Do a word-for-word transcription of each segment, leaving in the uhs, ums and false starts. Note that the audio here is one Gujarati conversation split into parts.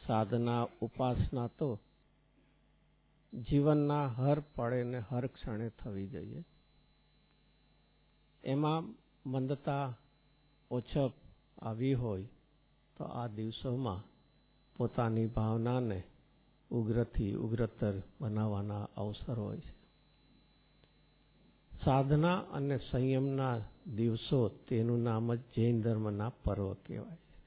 સાધના ઉપાસના તો જીવનના હર પળે ને હર ક્ષણે થવી જોઈએ. એમાં મંદતા ઓછપ આવી હોય તો આ દિવસોમાં પોતાની ભાવનાને ઉગ્રથી ઉગ્રતર બનાવવાના અવસર હોય છે. સાધના અને સંયમના દિવસો, તેનું નામ જ જૈન ધર્મના પર્વ કહેવાય છે.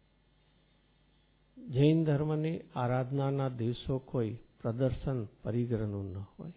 જૈન ધર્મની આરાધનાના દિવસો કોઈ પ્રદર્શન પરિગ્રહનું ન હોય.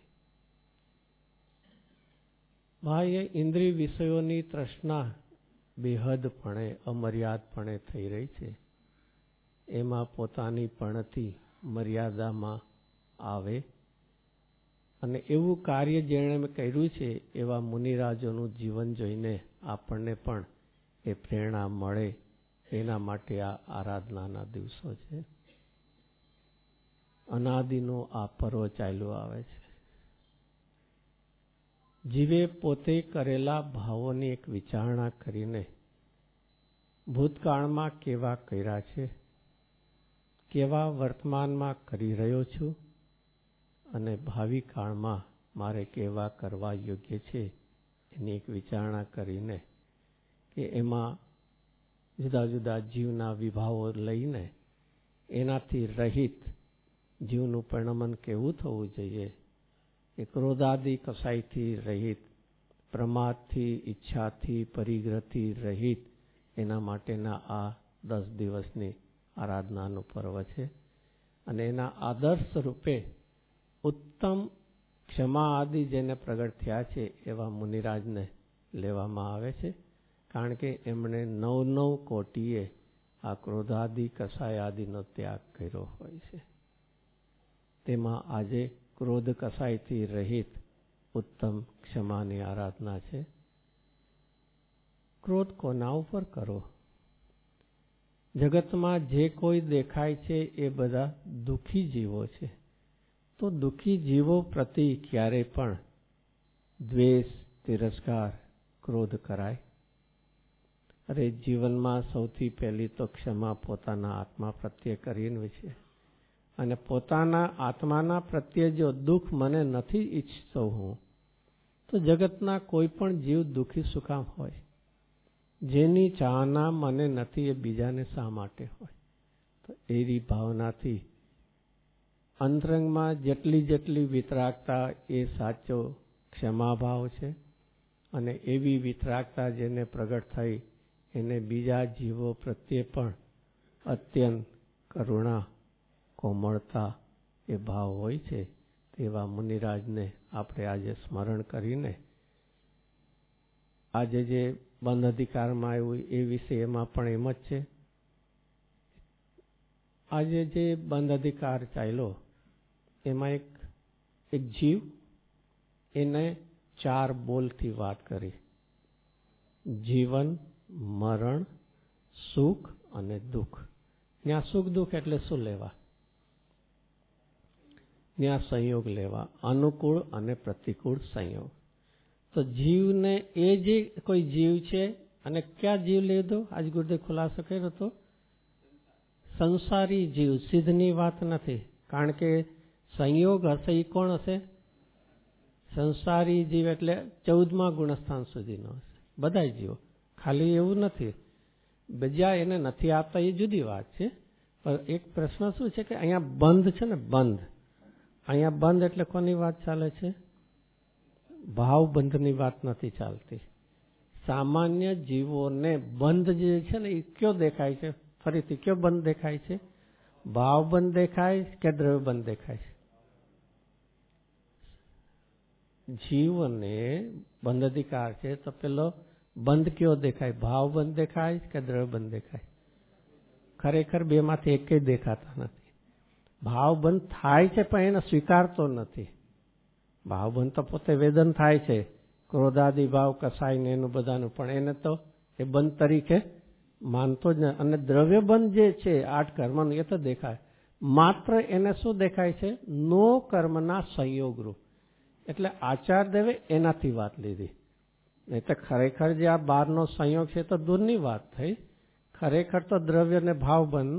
બાહ્ય ઇન્દ્રિય વિષયોની તૃષ્ણા બેહદપણે અમર્યાદપણે થઈ રહી છે. એમાં પોતાની પણથી મર્યાદામાં આવે અને એવું કાર્ય જેણે કર્યું છે એવા મુનિરાજોનું જીવન જોઈને આપણને પણ એ પ્રેરણા મળે, એના માટે આ આરાધનાના દિવસો છે. અનાદિનો આ પર્વ ચાલ્યો આવે છે. જીવે પોતે કરેલા ભાવોની એક વિચારણા કરીને ભૂતકાળમાં કેવા કર્યા છે, કેવા વર્તમાનમાં કરી રહ્યો છું અને ભાવિ કાળમાં મારે કેવા કરવા યોગ્ય છે, એની એક વિચારણા કરીને કે એમાં જુદા જુદા જીવના વિભાવો લઈને એનાથી રહિત જીવનું પરિણમન કેવું થવું જોઈએ, કે ક્રોધાદિ કસાઈથી રહિત, પ્રમાદથી, ઈચ્છાથી, પરિગ્રહથી રહિત, એના માટેના આ દસ દિવસની આરાધનાનું પર્વ છે. અને એના આદર્શ રૂપે ઉત્તમ ક્ષમા આદિ જેને પ્રગટ થયા છે એવા મુનિરાજને લેવામાં આવે છે. કારણ કે એમણે નવ નવ કોટીએ આ ક્રોધાદિ કસાય આદિનો ત્યાગ કર્યો હોય છે. તેમાં આજે ક્રોધ કસાયથી રહિત ઉત્તમ ક્ષમાની આરાધના છે. ક્રોધ કોના ઉપર કરો? જગતમાં જે કોઈ દેખાય છે એ બધા દુઃખી જીવો છે. તો દુઃખી જીવો પ્રતિ ક્યારે પણ દ્વેષ, તિરસ્કાર, ક્રોધ કરાય? અરે જીવનમાં સૌથી પહેલી તો ક્ષમા પોતાના આત્મા પ્રત્યે કરીને છે. અને પોતાના આત્માના પ્રત્યે જો દુઃખ મને નથી ઈચ્છતો હું, તો જગતના કોઈ પણ જીવ દુઃખી સુકામ હોય? જેની ચાહના મને નથી એ બીજાને શા માટે હોય? તો એવી ભાવનાથી અંતરંગમાં જેટલી જેટલી વિતરાગતા એ સાચો ક્ષમાભાવ છે. અને એવી વિતરાગતા જેને પ્રગટ થઈ એને બીજા જીવો પ્રત્યે પણ અત્યંત કરુણા, કોમળતા એ ભાવ હોય છે. તેવા મુનિરાજને આપણે આજે સ્મરણ કરીને આજે જે બંધ અધિકારમાં આવ્યું એ વિશે એમાં પણ એમ જ છે. આજે જે બંધ અધિકાર ચાલ્યો એમાં એક એક જીવ એને ચાર બોલથી વાત કરી: જીવન, મરણ, સુખ અને દુઃખ. ત્યાં સુખ દુઃખ એટલે શું લેવા? ત્યાં સંયોગ લેવા, અનુકૂળ અને પ્રતિકૂળ સંયોગ. તો જીવને એ જે કોઈ જીવ છે, અને ક્યાં જીવ લીધો? આજ ગુરુદેવ ખુલાસો કર્યો હતો, સંસારી જીવ. સિદ્ધની વાત નથી, કારણ કે સંયોગ હશે એ કોણ હશે? સંસારી જીવ એટલે ચૌદમા ગુણસ્થાન સુધીનો હશે બધા જીવો. ખાલી એવું નથી બીજા એને નથી આપતા એ જુદી વાત છે. પણ એક પ્રશ્ન શું છે કે અહીંયા બંધ છે ને, બંધ. અહીંયા બંધ એટલે કોની વાત ચાલે છે? ભાવ બંધની વાત નથી ચાલતી. સામાન્ય જીવોને બંધ જે છે ને એ કયો દેખાય છે? ફરીથી કયો બંધ દેખાય છે? ભાવ બંધ દેખાય કે દ્રવ્ય બંધ દેખાય છે? જીવને બંધ અધિકાર છે તો પેલો બંધ કયો દેખાય? ભાવ બંધ દેખાય કે દ્રવ્ય બંધ દેખાય? ખરેખર બે માંથી એક દેખાતા નથી. ભાવ બંધ થાય છે પણ એને સ્વીકારતો નથી. ભાવ બંધ તો પોતે વેદન થાય છે, ક્રોધાદિ ભાવ કસાય ને એનું બધાનું, પણ એને તો એ બંધ તરીકે માનતો જ નથી. અને દ્રવ્ય બંધ જે છે આઠ કર્મનું એ તો દેખાય, માત્ર એને શું દેખાય છે? નો કર્મના સંયોગ રૂપ. એટલે આચાર્ય દેવે એનાથી વાત લીધી. નહીં તો ખરેખર જે આ બારનો સંયોગ છે તો દૂરની વાત થઈ. ખરેખર તો દ્રવ્ય ને ભાવ બંધ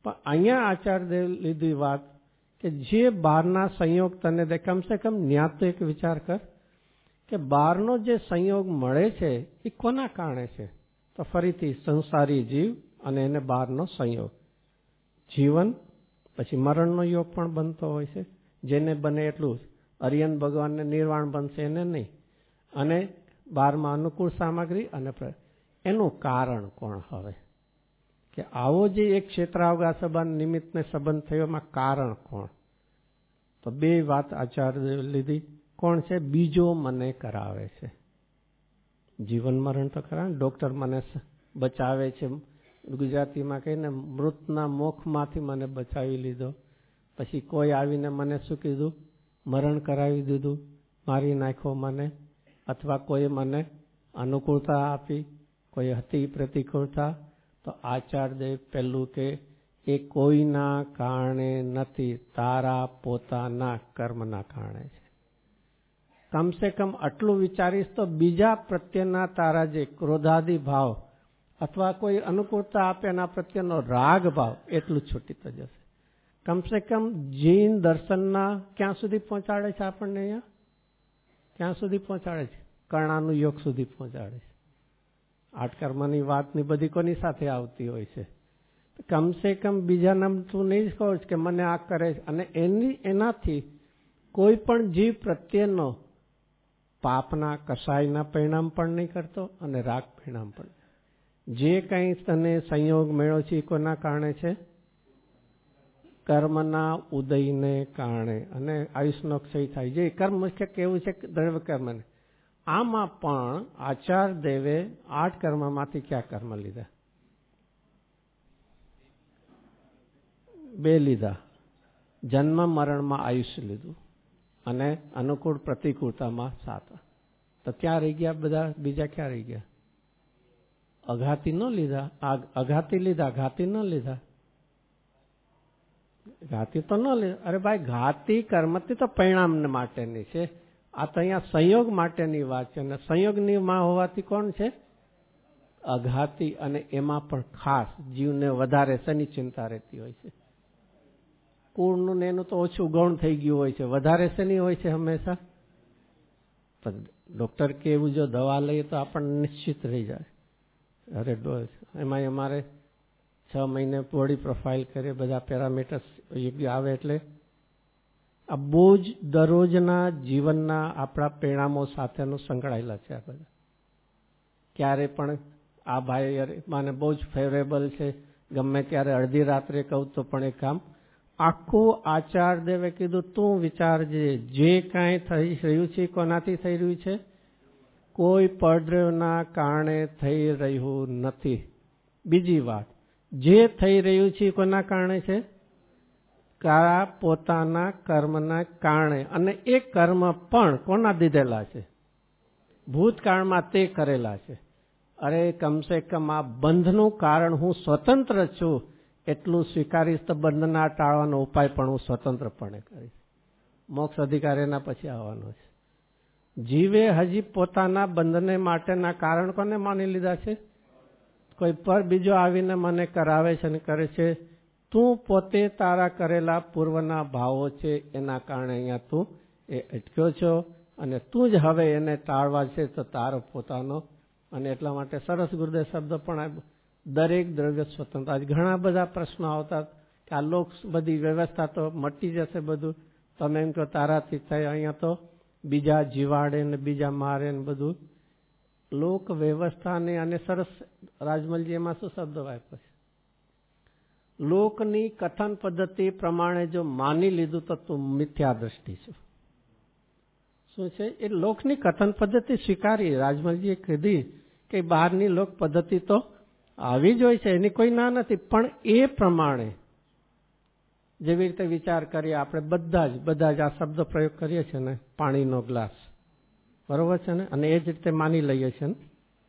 પણ અહીંયા આચાર્યદેવ લીધી વાત કે જે બહારના સંયોગ તને દે, કમસે કમ ન્યા તો એક વિચાર કર કે બહારનો જે સંયોગ મળે છે એ કોના કારણે છે? તો ફરીથી સંસારી જીવ અને એને બહારનો સંયોગ. જીવન પછી મરણનો યોગ પણ બનતો હોય છે, જેને બને એટલું. અરિયન ભગવાનને નિર્વાણ બનશે એને નહીં. અને બહારમાં અનુકૂળ સામગ્રી અને એનું કારણ કોણ હવે? કે આવો જે એક ક્ષેત્રાવગા સંબંધ નિમિત્તને સંબંધ થયો, એમાં કારણ કોણ? તો બે વાત આચાર્ય લીધી. કોણ છે? બીજો મને કરાવે છે. જીવન મરણ તો ખરા, ડોક્ટર મને બચાવે છે, ગુજરાતીમાં કહીને મૃતના મુખમાંથી મને બચાવી લીધો. પછી કોઈ આવીને મને શું કીધું? મરણ કરાવી દીધું, મારી નાખ્યો મને. અથવા કોઈ મને અનુકૂળતા આપી, કોઈ હતી પ્રતિકૂળતા. તો આચાર્યદેવ પહેલું કે એ કોઈના કારણે નથી, તારા પોતાના કર્મના કારણે છે. કમસે કમ આટલું વિચારીશ તો બીજા પ્રત્યેના તારા જે ક્રોધાદી ભાવ અથવા કોઈ અનુકૂળતા આપે એના પ્રત્યેનો રાગ ભાવ એટલું છૂટી તો જશે. કમસે કમ જૈન દર્શનના ક્યાં સુધી પહોંચાડે છે આપણને? અહીંયા ક્યાં સુધી પહોંચાડે છે? કર્ણાનું યોગ સુધી પહોંચાડે છે. આઠ કર્મની વાતની બધી કોની સાથે આવતી હોય છે? કમસે કમ બીજાના તું નહીં કહો કે મને આ કરે છે. અને એની એનાથી કોઈ પણ જીવ પ્રત્યેનો પાપના કસાયના પરિણામ પણ નહીં કરતો અને રાગ પરિણામ પણ. જે કંઈ તને સંયોગ મળ્યો છે એ કોના કારણે છે? કર્મના ઉદયને કારણે. અને આયુષનો ક્ષય થાય જે કર્મ મુખ્ય કેવું છે? દ્રવ્ય કર્મને. આમાં પણ આચાર્ય દેવે આઠ કર્મમાંથી ક્યાં કર્મ લીધા? બે લીધા. જન્મ મરણમાં આયુષ્ય લીધું અને અનુકૂળ પ્રતિકૂળતામાં સાત. તો ક્યાં રહી ગયા બધા? બીજા ક્યાં રહી ગયા? અઘાતી ન લીધા. અઘાતી લીધા, ઘાતી ન લીધા. ઘાતી તો ન લીધા. અરે ભાઈ, ઘાતી કર્મથી તો પરિણામ માટેની છે. આ તો અહીંયા સંયોગ માટેની વાત છે. અને સંયોગની માં હોવાથી કોણ છે? અઘાતી. અને એમાં પણ ખાસ જીવને વધારે શેની ચિંતા રહેતી હોય છે? કુળનું ને એનું તો ઓછું ગૌણ થઈ ગયું હોય છે. વધારે શેની હોય છે હંમેશા? ડોક્ટર કે એવું જો દવા લઈએ તો આપણને નિશ્ચિત રહી જાય. અરે એમાં અમારે છ મહિને બોડી પ્રોફાઇલ કરે, બધા પેરામીટર્સ યોગ્ય આવે. એટલે આ બહુ જ દરરોજના જીવનના આપણા પરિણામો સાથેનું સંકળાયેલા છે આ બધા. ક્યારે પણ આ ભાઈ મને બહુ જ ફેવરેબલ છે, ગમે ત્યારે અડધી રાત્રે કહું તો પણ એ કામ આખું આચાર્ય દેવે કીધું તું વિચારજે, જે કાંઈ થઈ રહ્યું છે કોનાથી થઈ રહ્યું છે? કોઈ પરદ્રવ્યના કારણે થઈ રહ્યું નથી. બીજી વાત, જે થઈ રહ્યું છે કોના કારણે છે? તારા પોતાના કર્મના કારણે. અને એ કર્મ પણ કોના દીધેલા છે? ભૂતકાળમાં તે કરેલા છે. અરે કમસે કમ આ બંધનું કારણ હું સ્વતંત્ર છું એટલું સ્વીકારીશ તો બંધના ટાળવાનો ઉપાય પણ હું સ્વતંત્રપણે કરીશ. મોક્ષ અધિકાર એના પછી આવવાનો છે. જીવે હજી પોતાના બંધને માટેના કારણ કોને માની લીધા છે? કોઈ પર બીજો આવીને મને કરાવે છે અને કરે છે. તું પોતે તારા કરેલા પૂર્વના ભાવો છે એના કારણે અહીંયા તું એ અટક્યો છો અને તું જ હવે એને ટાળવા છે તો તારો પોતાનો. અને એટલા માટે સરસ ગુરુદેવ શબ્દ પણ દરેક દ્રવ્ય સ્વતંત્ર. આજ ઘણા બધા પ્રશ્નો આવતા કે આ લોક બધી વ્યવસ્થા તો મટી જશે બધું, તમે એમ કહો તારાથી થાય, અહીંયા તો બીજા જીવાડે ને બીજા મારે ને બધું લોક વ્યવસ્થાને. અને સરસ રાજમલજી એમાં શું શબ્દ વાપરે છે? લોકની કથન પદ્ધતિ પ્રમાણે જો માની લીધું તો તું મિથ્યા દ્રષ્ટિ છે. શું છે એ? લોકની કથન પદ્ધતિ સ્વીકારી. રાજમલજીએ કીધી કે બહારની લોક પદ્ધતિ તો આવી જ હોય છે, એની કોઈ ના નથી. પણ એ પ્રમાણે જેવી રીતે વિચાર કરીએ આપણે બધા જ બધા જ આ શબ્દ પ્રયોગ કરીએ છીએ ને, પાણીનો ગ્લાસ, બરોબર છે ને, અને એ જ રીતે માની લઈએ છીએ ને.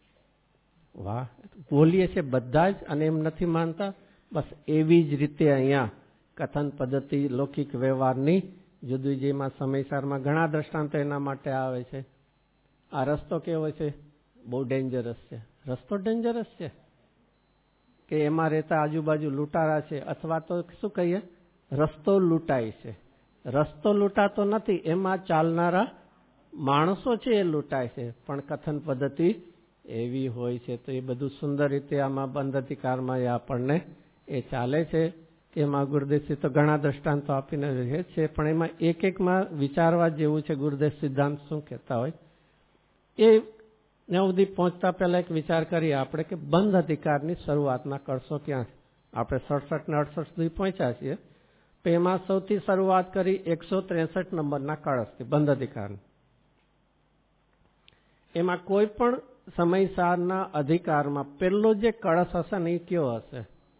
વાહ, બોલીએ છીએ બધા જ અને એમ નથી માનતા. બસ એવી જ રીતે અહીંયા કથન પદ્ધતિ લૌકિક વ્યવહારની જુદી જેમાં સમયસરમાં ઘણા દ્રષ્ટાંતો એના માટે આવે છે. આ રસ્તો કેવો છે? બહુ ડેન્જરસ છે. રસ્તો ડેન્જરસ છે. કે એમાં રહેતા આજુબાજુ લૂંટારા છે, અથવા તો શું કહીએ રસ્તો લૂંટાય છે. રસ્તો લૂંટાતો નથી, એમાં ચાલનારા માણસો છે એ લૂંટાય છે, પણ કથન પદ્ધતિ એવી હોય છે. તો એ બધું સુંદર રીતે આમાં બંધ અધિકારમાં એ આપણને એ ચાલે છે કે એમાં ગુરુદેવસિંહ તો ઘણા દ્રષ્ટાંતો આપીને રહે છે, પણ એમાં એક એકમાં વિચારવા જેવું છે ગુરુદેવ સિદ્ધાંત શું કહેતા હોય એ ને સુધી પહોંચતા પહેલા એક વિચાર કરીએ આપણે કે બંધ અધિકારની શરૂઆતના કળશો ક્યાં છે. આપણે સડસઠ ને અડસઠ સુધી પહોંચ્યા છીએ, તો એમાં સૌથી શરૂઆત કરી એકસો ત્રેસઠ નંબરના કળશથી બંધ અધિકાર. એમાં કોઈ પણ સમયસારના અધિકારમાં પહેલો જે કળશ હશે ને એ કયો હશે?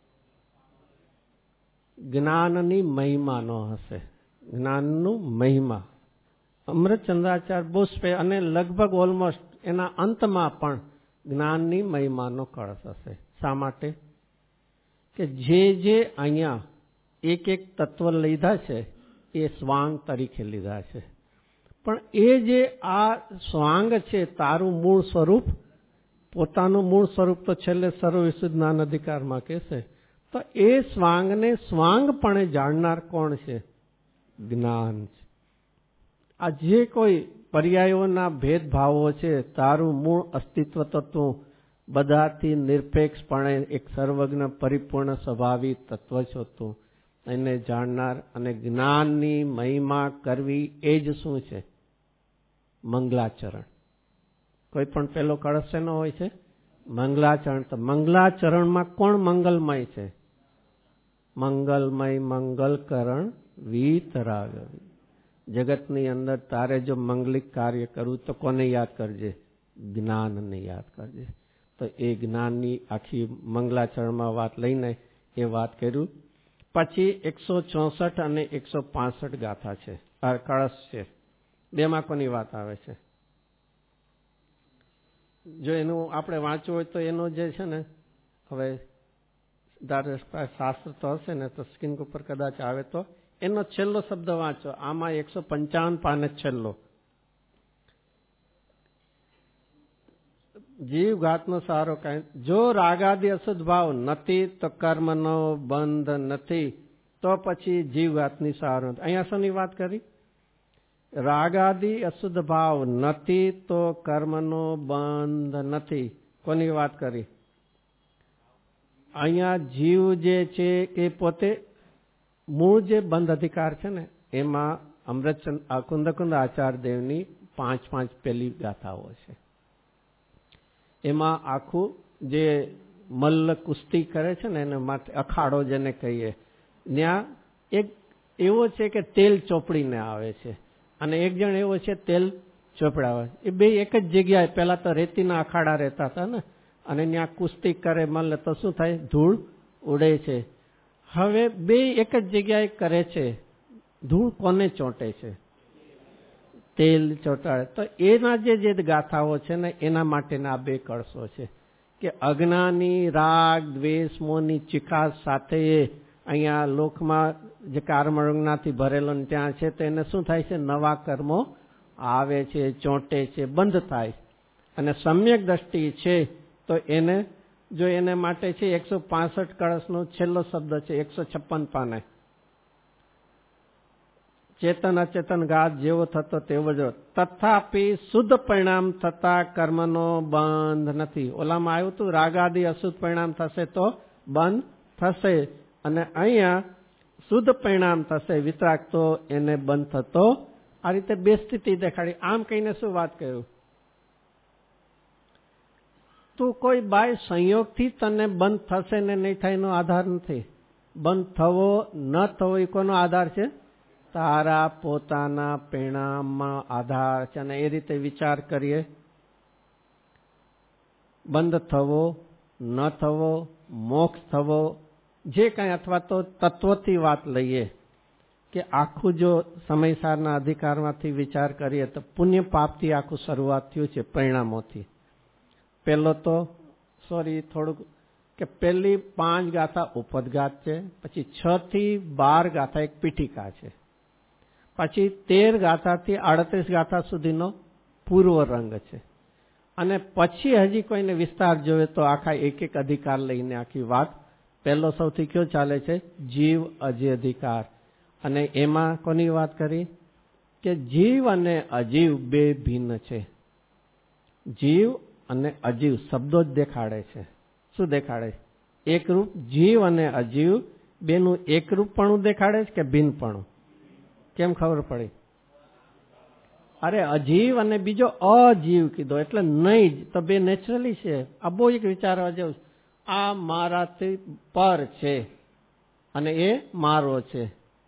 જ્ઞાનની મહિમાનો હશે. જ્ઞાનનું મહિમા અમૃતચંદ્રાચાર્ય બોસ્પે અને લગભગ ઓલમોસ્ટ એના અંતમાં પણ જ્ઞાનની મહિમાનો કળશ હશે. શા માટે? કે જે જે અહીંયા એક એક તત્વ લીધા છે એ સ્વાંગ તરીકે લીધા છે, પણ એ જે આ સ્વાંગ છે તારું મૂળ સ્વરૂપ, પોતાનું મૂળ સ્વરૂપ તો છેલ્લે સર્વ વિશુદ્ધ જ્ઞાન અધિકારમાં કહેશે. તો એ સ્વાંગને સ્વાંગપણે જાણનાર કોણ છે? જ્ઞાન છે. આ જે કોઈ પર્યાયોના ભેદભાવો છે, તારું મૂળ અસ્તિત્વ તત્વ બધાથી નિરપેક્ષપણે એક સર્વજ્ઞ પરિપૂર્ણ સ્વભાવી તત્વ છો તું, એને જાણનાર અને જ્ઞાનની મહિમા કરવી એ જ શું છે? મંગલાચરણ. કોઈ પણ પેલો કળશ શેનો હોય છે? મંગલાચરણ. તો મંગલાચરણમાં કોણ મંગલમય છે? મંગલમય મંગલકરણ વિતરાગ. જગતની અંદર તારે જો મંગલિક કાર્ય કરવું તો કોને યાદ કરજે? જ્ઞાનને યાદ કરજે. તો એ જ્ઞાનની આખી મંગલાચરણમાં વાત લઈને એ વાત કર્યું. પછી એકસો ચોસઠ અને એકસો પાસઠ ગાથા છે, આ કળશ છે. બેમાં કોની વાત આવે છે? જો એનું આપણે વાંચવું હોય તો એનો જે છે ને, હવે શાસ્ત્ર તો હશે ને તો સ્ક્રીન ઉપર કદાચ આવે તો એનો છેલ્લો શબ્દ વાંચો. આમાં એકસો પંચાવન પાને છેલ્લો જીવ ઘાતનો સારો કાંઈ. જો રાગાદી અશુદ્ધ ભાવ નથી તો કર્મનો બંધ નથી, તો પછી જીવઘાતની સારો. અહીંયા શોની વાત કરી? રાગાદી અશુદ્ધ ભાવ નથી તો કર્મનો બંધ નથી. કોની વાત કરી? અહીંયા જીવ જે છે એ પોતે મૂળ જે બંધ અધિકાર છે ને, એમાં અમૃતચંદ કુંદકુંદ આચાર્ય દેવની પાંચ પાંચ પહેલી ગાથાઓ છે. એમાં આખું જે મલ્લ કુસ્તી કરે છે ને એને માટે અખાડો જેને કહીએ, ત્યાં એક એવો છે કે તેલ ચોપડીને આવે છે અને એક જણ એવો છે તેલ ચોપડાવે. એ બે એક જ જગ્યાએ, પહેલા તો રેતીના અખાડા રહેતા હતા ને, અને ત્યાં કુસ્તી કરે મલ્લ તો શું થાય? ધૂળ ઉડે છે. હવે બે એક જ જગ્યાએ કરે છે, ધૂળ કોને ચોંટે છે? તેલ ચોંટાડે. તો એના જે જે ગાથાઓ છે ને એના માટેના આ બે કળશો છે કે અજ્ઞાની રાગ દ્વેષ મોહની ચિકાસ સાથે અહીંયા લોકમાં જે કર્મરંગનાથી ભરેલો ત્યાં છે તો એને શું થાય છે? નવા કર્મો આવે છે, ચોંટે છે, બંધ થાય. અને સમ્યક દ્રષ્ટિ છે તો એને જો એને માટે છે એકસો પાસઠ કળશનો છેલ્લો શબ્દ છે એકસો છપ્પન પાને. ચેતન અચેતન ઘાત જેવો થતો તેવો જ, તથાપી શુદ્ધ પરિણામ થતા કર્મનો બંધ નથી. ઓલામાં આવ્યું હતું રાગાદી અશુદ્ધ પરિણામ થશે તો બંધ થશે, અને અહીંયા શુદ્ધ પરિણામ થશે વિતરાગ તો એને બંધ થતો. આ રીતે બે સ્થિતિ દેખાડી. આમ કહીને શું વાત કર્યું? તું કોઈ બાય સંયોગથી તને બંધ થશે ને નહીં થાય એનો આધાર નથી. બંધ થવો ન થવો એ કોનો આધાર છે? તારા પોતાના પરિણામમાં આધાર છે. અને એ રીતે વિચાર કરીએ, બંધ થવો ન થવો, મોક્ષ થવો, જે કાંઈ, અથવા તો તત્વથી વાત લઈએ કે આખું જો સમયસારના અધિકારમાંથી વિચાર કરીએ તો પુણ્ય પાપથી આખું શરૂઆત થયું છે, પરિણામોથી. પહેલો તો સોરી થોડુંક કે પહેલી પાંચ ગાથા ઉપદઘાત છે, પછી છ થી બાર ગાથા એક પીઠિકા છે, પછી તેર ગાથાથી આડત્રીસ ગાથા સુધીનો પૂર્વ રંગ છે, અને પછી હજી કોઈને વિસ્તાર જોવે તો આખા એક એક અધિકાર લઈને આખી વાત. પહેલો સૌથી કયો ચાલે છે? જીવ અજીવ અધિકાર. અને એમાં કોની વાત કરી કે જીવ અને અજીવ બે ભિન્ન છે. જીવ અને અજીવ શબ્દો જ દેખાડે છે. શું દેખાડે? એકરૂપ. જીવ અને અજીવ બેનું એકરૂપપણું દેખાડે છે કે ભિન્નપણું? કેમ ખબર પડી? અરે અજીવ અને બીજો અજીવ કીધો એટલે નહીં જ તો બે નેચરલી છે. આ બહુ એક વિચારવા જેવું. આ મારાથી પર છે અને એ મારો છે.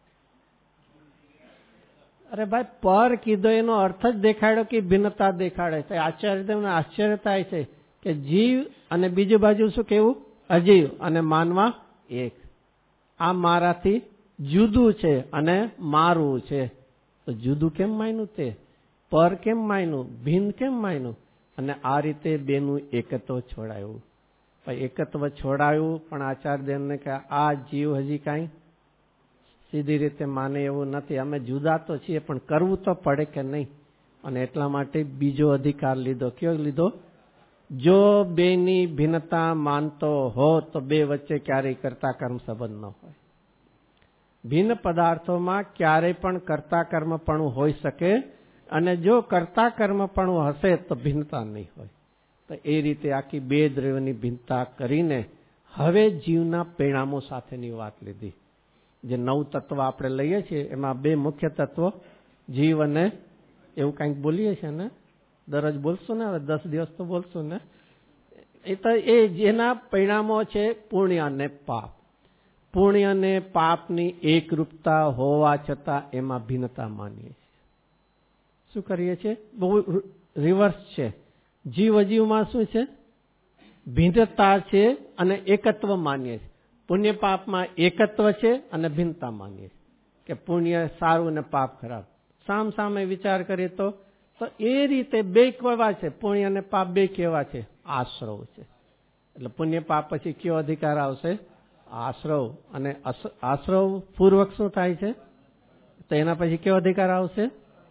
અરે ભાઈ પર કીધો એનો અર્થ જ દેખાડ્યો કે ભિન્નતા દેખાડે છે. આશ્ચર્ય આશ્ચર્ય થાય છે કે જીવ અને બીજી બાજુ શું કેવું? અજીવ અને માનવા એક. આ મારાથી જુદું છે અને મારું છે. તો જુદું કેમ માન્યું? તે પર કેમ માન્યું? ભિન્ન કેમ માન્યું? અને આ રીતે બેનું એકત્વ છોડાયું. એકત્વ છોડાયું પણ આચાર્યદેવને કે આ જીવ હજી કાંઈ સીધી રીતે માને એવું નથી. અમે જુદા તો છીએ પણ કરવું તો પડે કે નહીં. અને એટલા માટે બીજો અધિકાર લીધો. કયો લીધો? જો બેની ભિન્નતા માનતો હો તો બે વચ્ચે ક્યારેય કર્તા કર્મ સંબંધ ન હોય. ભિન્ન પદાર્થોમાં ક્યારેય પણ કર્તા કર્મ પણ હોઈ શકે અને જો કર્તા કર્મ પણ હશે તો ભિન્નતા નહીં હોય. તો એ રીતે આખી બે દ્રવ્યની ભિન્નતા કરીને હવે જીવના પરિણામો સાથેની વાત લીધી. જે નવ તત્વ આપણે લઈએ છીએ એમાં બે મુખ્ય તત્વો જીવ અને એવું કંઈક બોલીએ છીએ ને, દરરોજ બોલશું ને, હવે દસ દિવસ તો બોલશું ને. એ તો એ જેના પરિણામો છે પુણ્ય અને પાપ. પુણ્ય અને પાપની એકરૂપતા હોવા છતાં એમાં ભિન્નતા માનીએ છીએ. શું કરીએ છીએ? બહુ રિવર્સ છે. જીવ અજીવમાં શું છે? ભિન્નતા છે અને એકત્વ માનીએ છીએ. પુણ્ય પાપમાં એકત્વ છે અને ભિન્નતા માનીએ છીએ કે પુણ્ય સારું અને પાપ ખરાબ. સામ સામે વિચાર કરીએ તો તો એ રીતે બે કેવા છે? પુણ્ય અને પાપ બે કેવા છે? આશ્રવ છે. એટલે પુણ્ય પાપ પછી કયો અધિકાર આવશે? આશ્રવ. અને આશ્રવ પૂર્વક શું થાય છે? તો એના પછી કયો અધિકાર આવશે?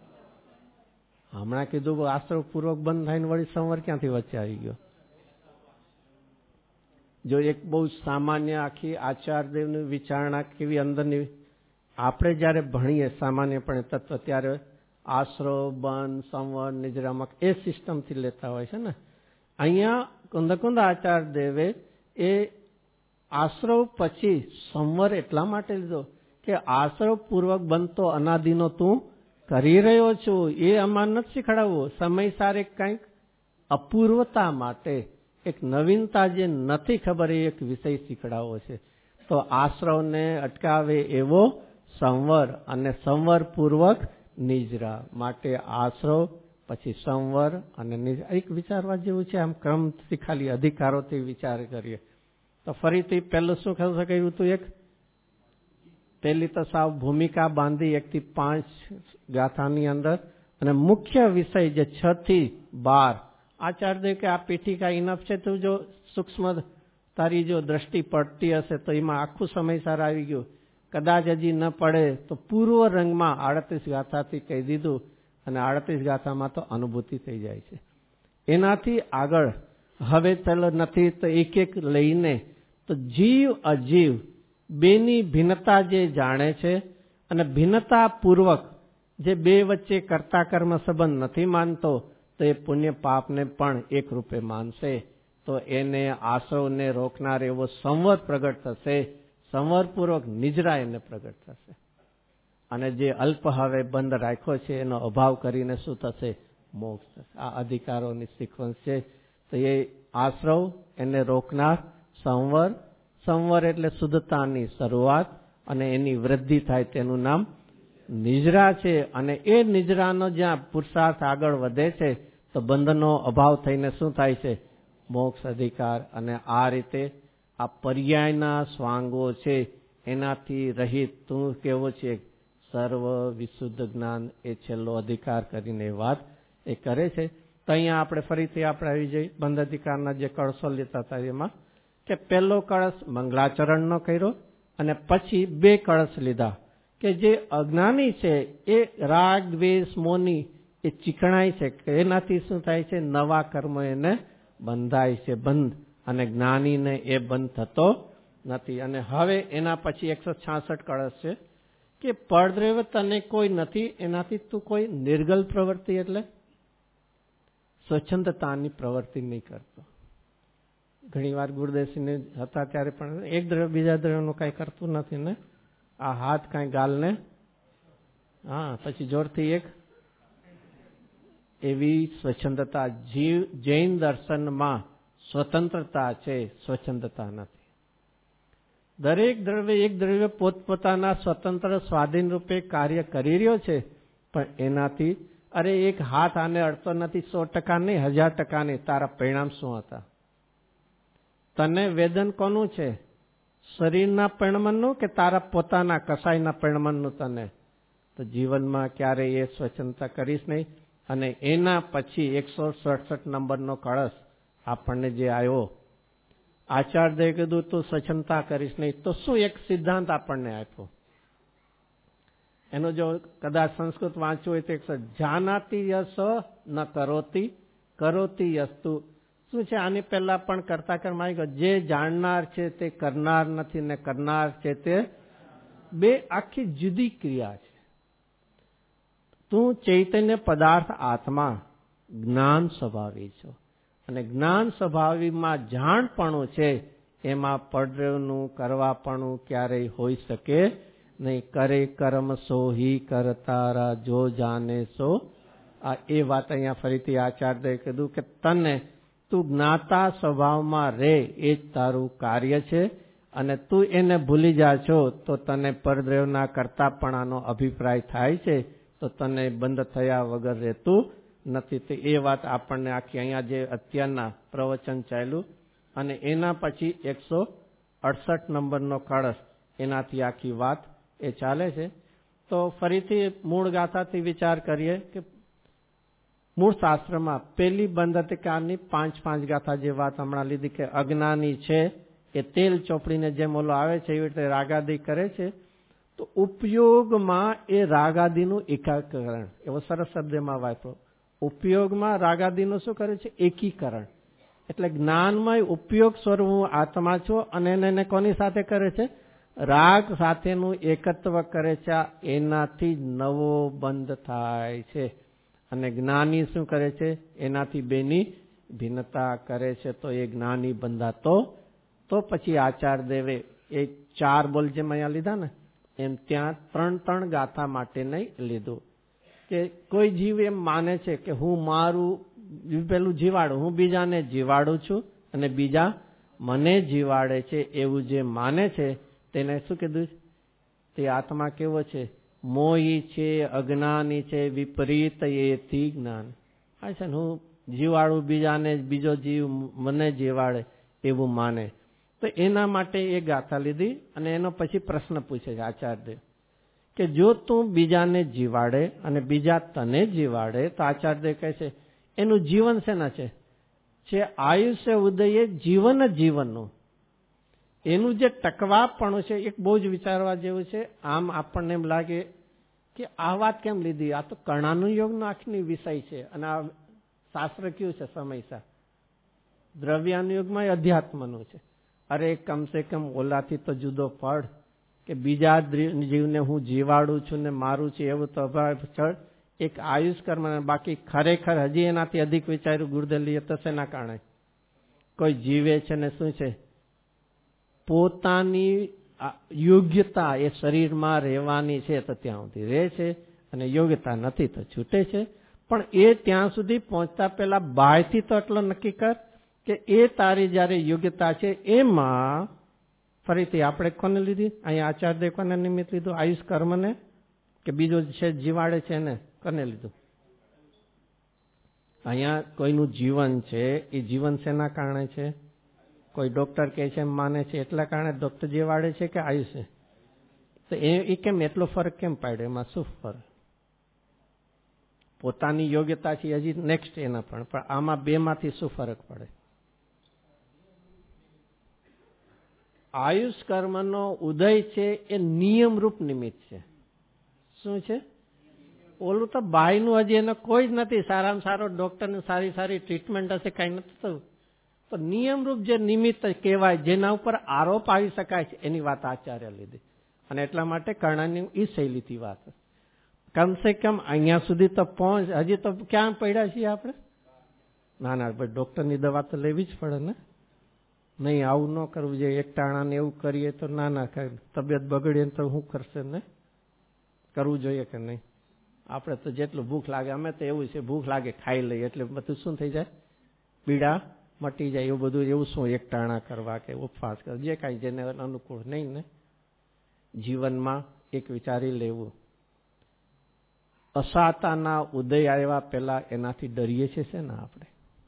હમણાં કીધું આશ્રવ પૂર્વક બંધ થઈને વળી સંવર ક્યાંથી વચ્ચે આવી ગયો? જો એક બહુ સામાન્ય આખી આચાર્યદેવની વિચારણા કેવી અંદરની આપણે જ્યારે ભણીએ સામાન્યપણે તત્વ ત્યારે આશ્રવ બંધ સંવર નિજરામક એ સિસ્ટમથી લેતા હોય છે ને. અહીંયા કુંદકુંદ આચાર્યદેવે એ આશ્રવ પછી સંવર એટલા માટે લીધો કે આશ્રવ પૂર્વક બનતો અનાદિનો તું કરી રહ્યો છું એ અમાર નથી શીખડાવવું. સમય સારે કંઈક અપૂર્વતા માટે એક નવીનતા જે નથી ખબર એ એક વિષય શીખડાવો છે. તો આશ્રવને અટકાવે એવો સંવર અને સંવર પૂર્વક નિજરા માટે આશ્રવ પછી સંવર અને નિજરા. એક વિચારવા જેવું છે. આમ ક્રમથી ખાલી અધિકારોથી વિચાર કરીએ તો ફરીથી પહેલું શું કહી શકાયું હતું? એક પહેલી તો સાવ ભૂમિકા બાંધી એકથી પાંચ ગાથાની અંદર અને મુખ્ય વિષય જે છ થી બાર આચાર્યદેવ કે આ પીઠિકા ઇનફ છે. તું જો સૂક્ષ્મ તારી જો દ્રષ્ટિ પડતી હશે તો એમાં આખું સમયસર આવી ગયું. કદાચ હજી ન પડે તો પૂર્વ રંગમાં આડત્રીસ ગાથાથી કહી દીધું અને આડત્રીસ ગાથામાં તો અનુભૂતિ થઈ જાય છે. એનાથી આગળ હવે ચલો નથી તો એક એક લઈને તો જીવ અજીવ બેની ભિન્નતા જે જાણે છે અને ભિન્નતા પૂર્વક જે બે વચ્ચે કર્તા કર્મ સંબંધ નથી માનતો તો એ પુણ્ય પાપને પણ એક રૂપે માનશે. તો એને આશ્રવને રોકનાર એવો સંવર પ્રગટ થશે. સંવરપૂર્વક નિજરા એને પ્રગટ થશે. અને જે અલ્પ હવે બંધ રાખ્યો છે એનો અભાવ કરીને શું થશે? મોક્ષ થશે. આ અધિકારોની સિક્વન્સ છે. તો એ આશ્રવ એને રોકનાર સંવર. સંવર એટલે શુદ્ધતાની શરૂઆત અને એની વૃદ્ધિ થાય તેનું નામ નિજરા છે. અને એ નિજરાનો જ્યાં પુરુષાર્થ આગળ વધે છે તો બંધનો અભાવ થઈને શું થાય છે? મોક્ષ અધિકાર. અને આ રીતે આ પર્યાયના સ્વાંગો છે એનાથી રહિત તું કેવો છે? સર્વ વિશુદ્ધ જ્ઞાન એ છેલ્લો અધિકાર કરીને વાત એ કરે છે. તો અહીંયા આપણે ફરીથી આપણે આવી જઈએ બંધ અધિકારના જે કળશો લેતા હતા એમાં કે પહેલો કળશ મંગલાચરણનો કર્યો અને પછી બે કળશ લીધા કે જે અજ્ઞાની છે એ રાગ દ્વેષ મોની એ ચીકણાય છે કે એનાથી શું થાય છે? નવા કર્મ એને બંધાય છે, બંધ. અને જ્ઞાનીને એ બંધ થતો નથી. અને હવે એના પછી એકસો છાસઠ કળશ છે કે પરદ્રવ્ય તને કોઈ નથી, એનાથી તું કોઈ નિર્ગલ પ્રવૃત્તિ એટલે સ્વચ્છંદતાની પ્રવૃત્તિ નહીં કરતો. ઘણી વાર ગુરુદેવસિંહને હતા ત્યારે પણ એક દ્રવ્ય બીજા દ્રવ્યનું કાંઈ કરતું નથી ને, આ હાથ કાંઈ ગાલને, હા, પછી જોરથી એક એવી સ્વચ્છંદતા. જીવ જૈન દર્શનમાં સ્વતંત્રતા છે, સ્વચ્છંદતા નથી. દરેક દ્રવ્ય એક દ્રવ્ય પોતપોતાના સ્વતંત્ર સ્વાધીન રૂપે કાર્ય કરી રહ્યો છે, પણ એનાથી અરે એક હાથ આને અડતો નથી, સો ટકા નહીં, હજાર ટકા નહીં, તારા પરિણામ શું હતા? તને વેદન કોનું છે? શરીરના પરિણામનું કે તારા પોતાના કસાયના પરિણામનું? તને તો જીવનમાં ક્યારેય એ સ્વચ્છંદતા કરીશ નહીં. અને એના પછી એકસો સડસઠ નંબરનો કળશ આપણને જે આવ્યો, આચાર્ય કીધું તું સ્વચ્છંદતા કરીશ નહીં, તો શું એક સિદ્ધાંત આપણને આપ્યો. એનો જો કદાચ સંસ્કૃત વાંચ્યું હોય તો જાનાતી યશ ન કરોતી, કરોતી યસ્તુ. શું છે? આની પહેલા પણ કરતા કર્મ આવી ગયો. જે જાણનાર છે તે કરનાર નથી, ને કરનાર છે તે બે આખી જુદી ક્રિયા છે. તું ચૈતન્ય પદાર્થ આત્મા જ્ઞાન સ્વભાવી છો, અને જ્ઞાન સ્વભાવીમાં જાણપણું છે, એમાં પડદ્રવનું કરવાપણું ક્યારેય હોઈ શકે નહીં. કરે કર્મ સો હી કરતારા, જો જાને સો. આ એ વાત અહીંયા ફરીથી આચાર્યએ કીધું કે તને તું જ્ઞાતા સ્વભાવમાં રહે એ જ તારું કાર્ય છે, અને તું એને ભૂલી જા છો તો તને પરદ્રવના કરતાપણાનો અભિપ્રાય થાય છે, તો તને બંધ થયા વગર રહેતું નથી. તો એ વાત આપણને આખી અહીંયા જે અત્યારના પ્રવચન ચાલ્યું, અને એના પછી એકસો અડસઠ નંબરનો કળશ, એનાથી આખી વાત એ ચાલે છે. તો ફરીથી મૂળ ગાથાથી વિચાર કરીએ કે મૂળ શાસ્ત્રમાં પેલી બંધતકારની પાંચ પાંચ ગાથા જે વાત હમણાં લીધી કે અજ્ઞાની છે એ તેલ ચોપડીને જેમ ઓલો આવે છે એવી રીતે રાગાદી કરે છે. તો ઉપયોગમાં એ રાગાદીનું એકાકરણ, એવો સરસ શબ્દમાં વાપરો. ઉપયોગમાં રાગાદીનું શું કરે છે? એકીકરણ. એટલે જ્ઞાનમાં ઉપયોગ સ્વરૂપ હું આત્મા છું, અને એને કોની સાથે કરે છે? રાગ સાથેનું એકત્વ કરે છે. એનાથી નવો બંધ થાય છે. અને જ્ઞાની શું કરે છે? એનાથી બેની ભિન્નતા કરે છે. તો એ જ્ઞાની બંધાતો. તો પછી આચાર્ય દેવે એ ચાર બોલ જેમ અહીંયા લીધા ને, એમ ત્યાં ત્રણ ત્રણ ગાથા માટે નહીં લીધું. કે કોઈ જીવ એમ માને છે કે હું મારું પેલું જીવાડું, હું બીજાને જીવાડું છું અને બીજા મને જીવાડે છે, એવું જે માને છે તેને શું કીધું? તે આત્મા કેવો છે? મોહી છે, અજ્ઞાની છે, વિપરીત એથી જ્ઞાન. આ છે ને હું જીવાડું બીજાને, બીજો જીવ મને જીવાડે એવું માને. તો એના માટે એ ગાથા લીધી, અને એનો પછી પ્રશ્ન પૂછે છે આચાર્ય કે જો તું બીજાને જીવાડે અને બીજા તને જીવાડે, તો આચાર્ય કહે છે એનું જીવન શેના છે? છે આયુષ્ય ઉદયે જીવન જીવનનું. એનું જે ટકવાપણું છે એક બહુ જ વિચારવા જેવું છે. આમ આપણને એમ લાગે કે આ વાત કેમ લીધી? આ તો કર્ણાનુયોગનો આખી વિષય છે, અને આ શાસ્ત્ર કયું છે? સમયસા દ્રવ્યાનુયોગમાં અધ્યાત્મનું છે. અરે કમસે કમ ઓલાથી તો જુદો પડ કે બીજા જીવને હું જીવાડું છું ને મારું છું એવું તો ચડ. એક આયુષ કર્મ, બાકી ખરેખર હજી એનાથી અધિક વિચાર્યું ગુરુદેવલીએ તો શેના કારણે? કોઈ જીવે છે ને શું છે? પોતાની યોગ્યતા એ શરીરમાં રહેવાની છે તો ત્યાં સુધી રહે છે, અને યોગ્યતા નથી તો છૂટે છે. પણ એ ત્યાં સુધી પહોંચતા પહેલા બાયથી તો એટલો નક્કી કર કે એ તારી જયારે યોગ્યતા છે એમાં ફરીથી આપણે કોને લીધી? અહીંયા આચાર્ય કોને નિમિત્ત લીધું? આયુષ કર્મને, કે બીજો છે જીવાડે છે એને કોને લીધું? અહીંયા કોઈનું જીવન છે એ જીવન શેના કારણે છે? કોઈ ડોક્ટર કહે છે એમ માને છે એટલા કારણે ડોક્ટર જીવાડે છે કે આયુષ છે? તો એ કેમ એટલો ફરક કેમ પાડ્યો? એમાં શું ફરક? પોતાની યોગ્યતા છે હજી નેક્સ્ટ એના પણ, પણ આમાં બે માંથી શું ફરક પડે? આયુષ કર્મનો ઉદય છે એ નિયમરૂપ નિમિત્ત છે. શું છે? ઓલું તો બાયનું હજી એને કોઈ જ નથી. સારામાં સારો ડોક્ટરની સારી સારી ટ્રીટમેન્ટ હશે, કાંઈ નથી થતું. તો નિયમરૂપ જે નિમિત્ત કહેવાય, જેના ઉપર આરોપ આવી શકાય છે, એની વાત આચાર્ય લીધી. અને એટલા માટે કર્ણની એ શૈલીથી વાત. કમસે કમ અહીંયા સુધી તો પહોંચ. હજી તો ક્યાં પડ્યા છીએ આપણે? ના ના ભાઈ, ડોક્ટરની દવા તો લેવી જ પડે ને. નહીં, આવું ન કરવું જોઈએ. એક ટાણાને એવું કરીએ તો ના ના તબિયત બગડીએ તો શું કરશે ને? કરવું જોઈએ કે નહીં? આપણે તો જેટલું ભૂખ લાગે, અમે તો એવું છે, ભૂખ લાગે ખાઈ લઈએ એટલે બધું શું થઈ જાય? પીડા મટી જાય. એવું બધું એવું શું એક ટાણા કરવા કે ઉપવાસ કરવા, જે કાંઈ જેને અનુકૂળ નહીં ને. જીવનમાં એક વિચારી લેવું, અસાતાના ઉદય આવ્યા પહેલા એનાથી ડરીએ છીએ છે ને આપણે.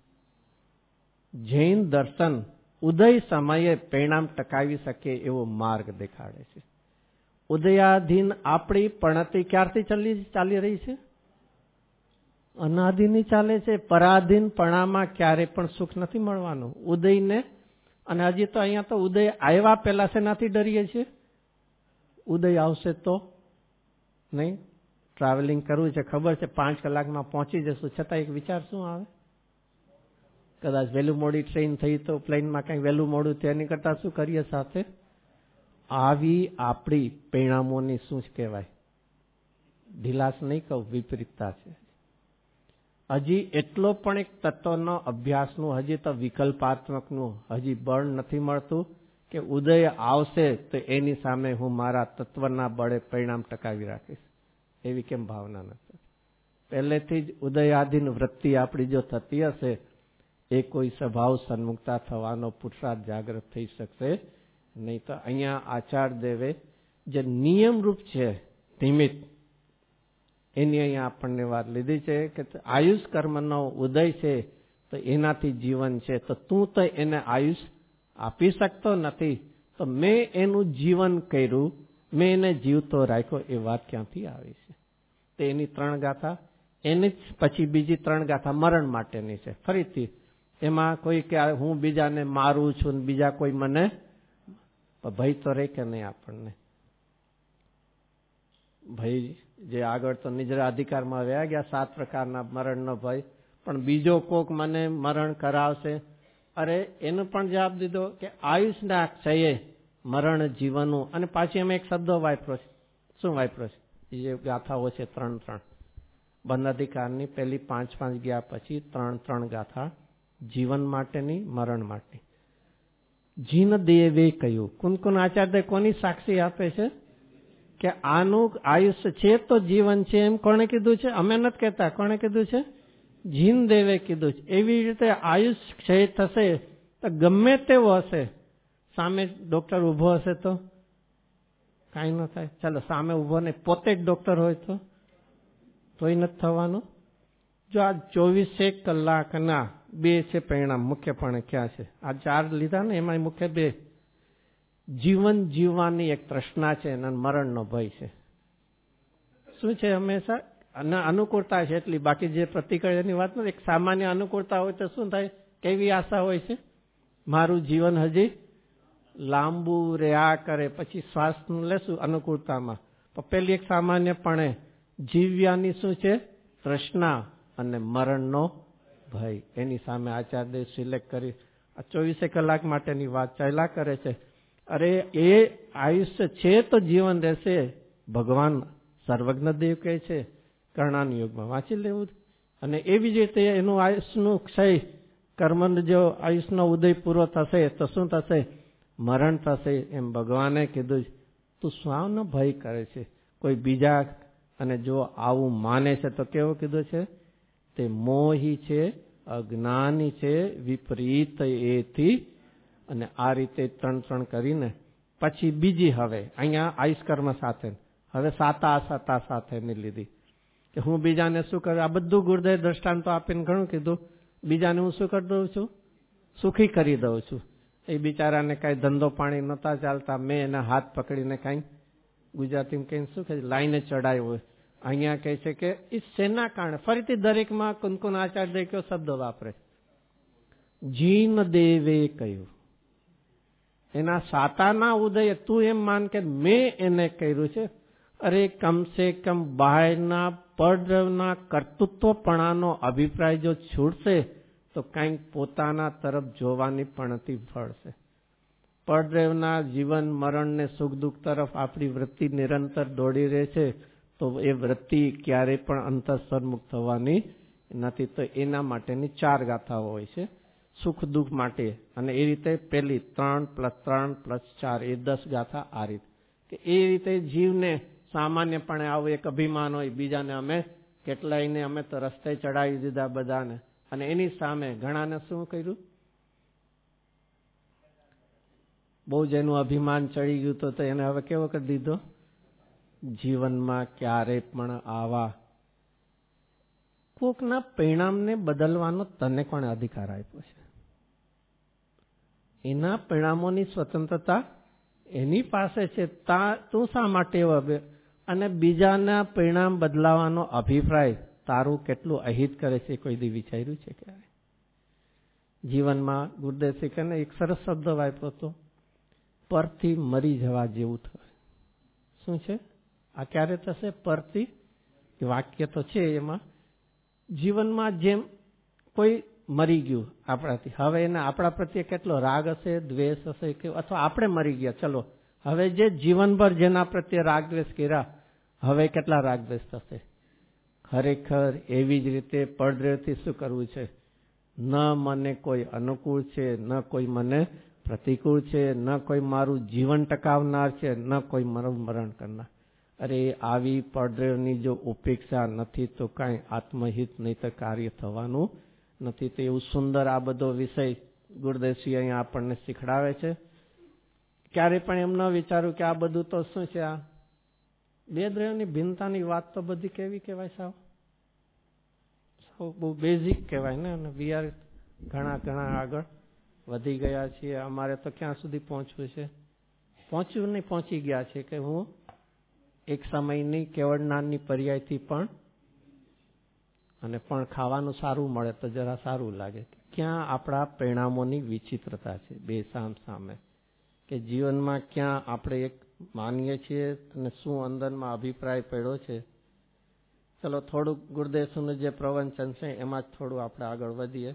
જૈન દર્શન ઉદય સમયે પરિણામ ટકાવી શકે એવો માર્ગ દેખાડે છે. ઉદયાધીન આપણી પણતી ક્યારથી ચાલી ચાલી રહી છે? અનાદિની ચાલે છે. પરાધીન પણામાં ક્યારે પણ સુખ નથી મળવાનું. ઉદયને, અને હજી તો અહીંયા તો ઉદય આવ્યા પહેલા શેનાથી ડરીએ છીએ? ઉદય આવશે તો નહીં. ટ્રાવેલિંગ કરવું છે, ખબર છે પાંચ કલાકમાં પહોંચી જશું, છતાં એક વિચાર શું આવે? કદાચ વહેલું મોડી ટ્રેન થઈ તો પ્લેનમાં કંઈ વહેલું મોડું થયું, એની કરતાં શું કરીએ સાથે? આવી આપણી પરિણામોની શું કહેવાય? ઢીલાસ નહીં કહું, વિપરીતતા છે. હજી એટલો પણ એક તત્વનો અભ્યાસનું, હજી તો વિકલ્પાત્મકનું હજી બળ નથી મળતું કે ઉદય આવશે તો એની સામે હું મારા તત્વના બળે પરિણામ ટકાવી રાખીશ. એવી કેમ ભાવના નથી? પહેલેથી જ ઉદયાધીન વૃત્તિ આપણી જો થતી હશે, એ કોઈ સ્વભાવ સન્મુખતા થવાનો પુરુષાર્થ જાગૃત થઈ શકશે નહીં. તો અહીંયા આચાર્ય દેવે જે નિયમરૂપ છે નિમિત્ત, એની અહીંયા આપણને વાત લીધી છે કે આયુષ કર્મનો ઉદય છે તો એનાથી જીવન છે. તો તું તો એને આયુષ આપી શકતો નથી, તો મેં એનું જીવન કર્યું, મેં એને જીવતો રાખ્યો. એ વાત ક્યાંથી આવી છે? તો એની ત્રણ ગાથા, એની પછી બીજી ત્રણ ગાથા મરણ માટેની છે. ફરીથી એમાં કોઈ કે હું બીજાને મારું છું ને બીજા કોઈ મને, ભય તો રે કે નહીં આપણને? ભય જે આગળ તો નિજરા અધિકારમાં વ્યા ગયા, સાત પ્રકારના મરણનો ભય. પણ બીજો કોક મને મરણ કરાવશે. અરે એનો પણ જવાબ દીધો કે આયુષના ક્ષયે મરણ જીવનનું. અને પાછી અમે એક શબ્દ વાપરો છે. શું વાપરો છે? જે ગાથાઓ છે ત્રણ ત્રણ બંધ અધિકારની પહેલી પાંચ પાંચ ગયા પછી ત્રણ ત્રણ ગાથા જીવન માટેની, મરણ માટે. જીન દેવે કહ્યું. કુન કુન આચાર્ય કોની સાક્ષી આપે છે કે આનું આયુષ્ય છે તો જીવન છે? એમ કોણે કીધું છે? અમે નથી કહેતા. કોણે કીધું છે? જીન દેવે કીધું છે. એવી રીતે આયુષ ક્ષય થશે તો ગમે તેવો હશે, સામે ડોક્ટર ઉભો હશે તો કાંઈ ન થાય. ચાલો સામે ઉભો ને પોતે જ ડોક્ટર હોય તો તોય નથી થવાનું. જો આ ચોવીસેક કલાકના બે છે પરિણામ મુખ્યપણે ક્યાં છે? આ ચાર લીધા ને, એમાં મુખ્ય બે. જીવન જીવવાની એક તૃષ્ણા છે અને મરણનો ભય છે. શું છે? હંમેશા અનુકૂળતા છે એટલી, બાકી જે પ્રતિક્રિયાની વાત નથી. એક સામાન્ય અનુકૂળતા હોય તો શું થાય? કેવી આશા હોય છે? મારું જીવન હજી લાંબુ રહ્યા કરે. પછી શ્વાસનું લેશું અનુકૂળતામાં. તો પેલી એક સામાન્યપણે જીવ્યાની શું છે? તૃષ્ણા અને મરણનો ભય. એની સામે આચાર્ય સિલેક્ટ કરી આ ચોવીસે કલાક માટેની વાત ચાલ્યા કરે છે. અરે એ આયુષ્ય છે તો જીવન રહેશે. ભગવાન સર્વજ્ઞ દેવ કહે છે, કર્ણાની યુગમાં વાંચી લેવું. અને એવી જ રીતે એનું આયુષનું ક્ષય, કર્મનો જો આયુષનો ઉદય પૂરો થશે તો શું થશે? મરણ થશે. એમ ભગવાને કીધું. તું સ્વાવનો ભય કરે છે કોઈ બીજા, અને જો આવું માને છે તો કેવું કીધું છે? તે મોહી છે, અજ્ઞાની છે, વિપરીત એથી. અને આ રીતે ત્રણ ત્રણ કરીને પછી બીજી હવે અહીંયા આયુષ કર્મ સાથે, હવે સાતા અસાતા સાથેની લીધી કે હું બીજાને શું કરું? આ બધું ગુરુદેવ દ્રષ્ટાંતો આપીને ઘણું કીધું. બીજાને હું શું કરી દઉં છું? સુખી કરી દઉં છું. એ બિચારાને કાંઈ ધંધો પાણી નહોતા ચાલતા, મેં એના હાથ પકડીને કાંઈ ગુજરાતીમાં કઈ શું કહે લાઈને ચડાવ્યો. અહીંયા કહે છે કે એ શેના કારણે? ફરીથી દરેકમાં કુનકુન આચાર્ય કયો શબ્દ વાપરે? જીન દેવે કહ્યું. એના સાતાના ઉદય તું એમ માન કે મેં એને કર્યું છે. અરે કમસે કમ બહારના પરદ્રવના કર્તૃત્વપણાનો અભિપ્રાય જો છૂટશે તો કંઈક પોતાના તરફ જોવાની પણતી ફળશે. પરદ્રવના જીવન મરણને સુખ દુઃખ તરફ આપણી વૃત્તિ નિરંતર દોડી રહે છે તો એ વૃત્તિ ક્યારેય પણ અંતઃસન્મુખ થવાની નથી. તો એના માટેની ચાર ગાથાઓ હોય છે સુખ દુઃખ માટે, અને એ રીતે પેલી ત્રણ પ્લસ ત્રણ પ્લસ ચાર એ દસ ગાથા આ રીતે કે એ રીતે જીવને સામાન્યપણે આવું એક અભિમાન હોય, બીજાને અમે કેટલાયને અમે તો રસ્તે ચડાવી દીધા બધાને, અને એની સામે ઘણાને શું કર્યું, બહુ જેનું અભિમાન ચડી ગયું તો એને હવે કેવો કરી દીધો, જીવનમાં ક્યારે પણ આવા કોકના પરિણામને બદલવાનો તને કોણે અધિકાર આપ્યો છે? એના પરિણામોની સ્વતંત્રતા એની પાસે છે. તા તું શા માટે એવો અને બીજાના પરિણામ બદલાવાનો અભિપ્રાય તારું કેટલું અહિત કરે છે કોઈ દી વિચાર્યું છે ક્યારે? જીવનમાં ગુરુદેવ શિખરને એક સરસ શબ્દ વાપર્યો હતો, પરથી મરી જવા જેવું થયું. શું છે આ? ક્યારે થશે? પરથી વાક્ય તો છે એમાં. જીવનમાં જેમ કોઈ મરી ગયું આપણાથી, હવે એને આપણા પ્રત્યે કેટલો રાગ હશે, દ્વેષ હશે, કે અથવા આપણે મરી ગયા, ચલો હવે જે જીવનભર જેના પ્રત્યે રાગ દ્વેષ કર્યા, હવે કેટલા રાગ દ્વેષ થશે? ખરેખર એવી જ રીતે પરદ્રવથી શું કરવું છે? ન મને કોઈ અનુકૂળ છે, ન કોઈ મને પ્રતિકૂળ છે, ન કોઈ મારું જીવન ટકાવનાર છે, ન કોઈ મારું મરણ કરનાર. અરે આવી પરદ્રવની જો ઉપેક્ષા નથી તો કાંઈ આત્મહિત નહીં તો કાર્ય થવાનું નથી. તો એવું સુંદર આ બધો વિષય ગુરુદેવશ્રી અહીંયા આપણને શીખડાવે છે. ક્યારે પણ એમ ન વિચારું કે આ બધું તો શું છે, આ બે દ્રવ્યની ભિન્નતાની વાત તો બધી કેવી કહેવાય, સાવ સાવ બહુ બેઝિક કહેવાય ને. અને વી આર ઘણા ઘણા આગળ વધી ગયા છીએ. અમારે તો ક્યાં સુધી પહોંચવું છે? પહોંચ્યું નહીં, પહોંચી ગયા છે કે હું એક સમયની કેવળ નાની પર્યાયથી પણ, અને પણ ખાવાનું સારું મળે તો જરા સારું લાગે. ક્યાં આપણા પરિણામોની વિચિત્રતા છે બે સામ સામે, કે જીવનમાં ક્યાં આપણે એક માનીએ છીએ અને શું અંદરમાં અભિપ્રાય પડ્યો છે. ચલો થોડુંક ગુરુદેવનું જે પ્રવચન છે એમાં જ થોડું આપણે આગળ વધીએ.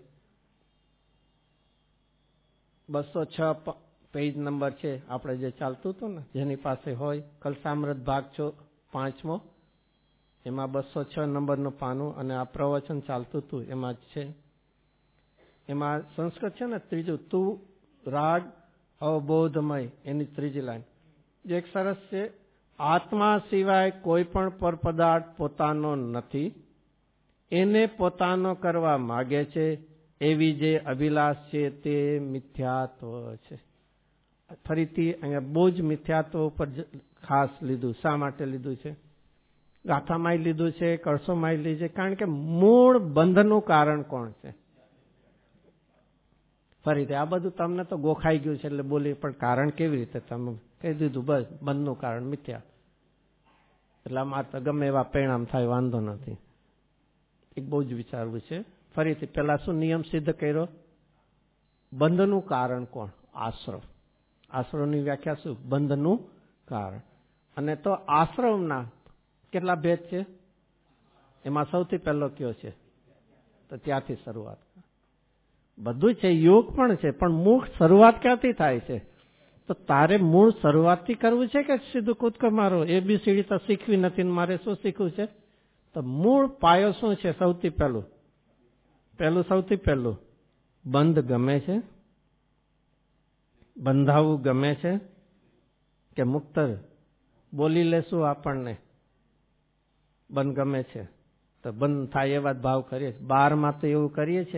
બસો છ પેજ નંબર છે આપણે જે ચાલતું હતું ને, જેની પાસે હોય, કલસામૃત ભાગ છો પાંચમો, એમાં બસો છ નંબરનું પાનું, અને આ પ્રવચન ચાલતું હતું એમાં જ છે. એમાં સંસ્કૃત છે ને ત્રીજું, તું રાગ અવબોધમય, એની ત્રીજી લાઈન જે એક સરસ છે. આત્મા સિવાય કોઈ પણ પર પદાર્થ પોતાનો નથી, એને પોતાનો કરવા માગે છે, એવી જે અભિલાષ છે તે મિથ્યાત્વ છે. ફરીથી અહીંયા બહુ જ મિથ્યાત્વ ઉપર ખાસ લીધું. શા માટે લીધું છે? ગાથામાં લીધું છે, કળશોમાં લીધું છે, કારણ કે મૂળ બંધનું કારણ કોણ છે? ફરીથી આ બધું તમને તો ગોખાઈ ગયું છે એટલે બોલી, પણ કારણ કેવી રીતે તમે કહી દીધું, બસ બંધનું કારણ મિથ્યા. એટલે આમાં તો ગમે એવા પરિણામ થાય, વાંધો નથી. એક બહુ જ વિચારવું છે. ફરીથી પેલા શું નિયમ સિદ્ધ કર્યો? બંધનું કારણ કોણ? આશ્રવ. આશ્રવની વ્યાખ્યા શું? બંધનું કારણ. અને તો આશ્રવના કેટલા ભેદ છે? એમાં સૌથી પહેલો કયો છે? તો ત્યાંથી શરૂઆત. બધું છે, યોગ પણ છે, પણ મૂળ શરૂઆત ક્યાંથી થાય છે? તો તારે મૂળ શરૂઆતથી કરવું છે કે સીધું કૂદકો મારો? એબીસીડી તો શીખવી નથી, મારે શું શીખવું છે? તો મૂળ પાયો શું છે? સૌથી પહેલું પહેલું સૌથી પહેલું બંધ ગમે છે? બંધાવું ગમે છે કે મુક્ત બોલી લેશું આપણને બંધ ગમે છે? તો બંધ થાય એવા જ ભાવ કરીએ. બારમાં તો એવું કરીએ છે,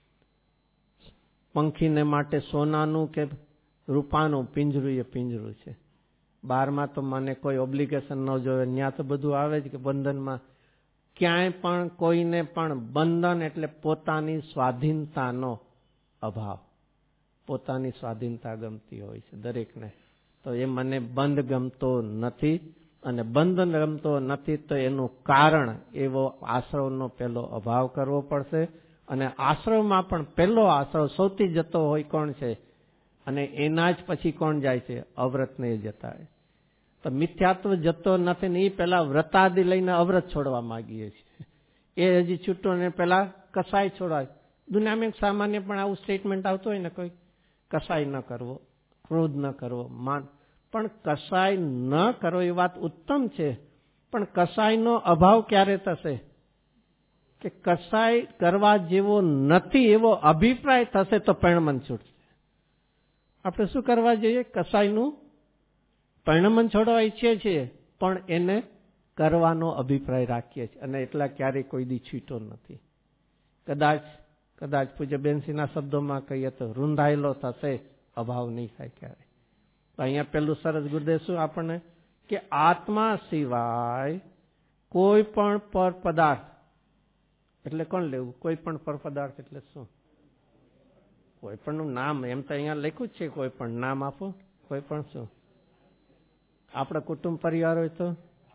પંખીને માટે સોનાનું કે રૂપાનું પિંજરું એ પિંજરું છે. બારમાં તો મને કોઈ ઓબ્લિગેશન ન જોવે, ત્યાં તો બધું આવે જ કે બંધનમાં ક્યાંય પણ કોઈને પણ બંધન એટલે પોતાની સ્વાધીનતાનો અભાવ. પોતાની સ્વાધીનતા ગમતી હોય છે દરેકને, તો એ મને બંધ ગમતો નથી. અને બંધ ગમતો નથી તો એનું કારણ એવો આશ્રવનો પેલો અભાવ કરવો પડશે. અને આશ્રવમાં પણ પહેલો આશ્રવ સૌથી જતો હોય કોણ છે? અને એના જ પછી કોણ જાય છે? અવ્રતને જતા હોય. તો મિથ્યાત્વ જતો નથી ને એ પેલા વ્રતાદિ લઈને અવ્રત છોડવા માંગીએ છીએ. એ હજી છૂટો ને પેલા કસાય છોડાય. દુનિયામાં સામાન્ય પણ આવું સ્ટેટમેન્ટ આવતું હોય ને, કોઈ કસાય ન કરવો, ક્રોધ ન કરવો, માન, પણ કસાય ન કરવો એ વાત ઉત્તમ છે. પણ કસાયનો અભાવ ક્યારે થશે? કે કસાય કરવા જેવો નથી એવો અભિપ્રાય થશે તો પરિણમન છૂટશે. આપણે શું કરવા જોઈએ? કસાયનું પરિણમન છોડવા ઈચ્છીએ છીએ, પણ એને કરવાનો અભિપ્રાય રાખીએ છીએ, અને એટલા ક્યારેય કોઈ દી છૂટો નથી. કદાચ કદાચ પૂજ્ય બેનસીના શબ્દોમાં કહીએ તો રૂંધાયેલો થશે, અભાવ નહીં થાય ક્યારે. તો અહીંયા પેલું સરસ ગુરુદેવ શું આપણને કે આત્મા સિવાય કોઈ પણ પર પદાર્થ એટલે કોણ લેવું? કોઈ પણ પર પદાર્થ એટલે શું? કોઈ પણ નું નામ. એમ તો અહીંયા લખ્યું જ છે, કોઈ પણ નામ આપો. કોઈ પણ શું? આપણા કુટુંબ પરિવાર હોય તો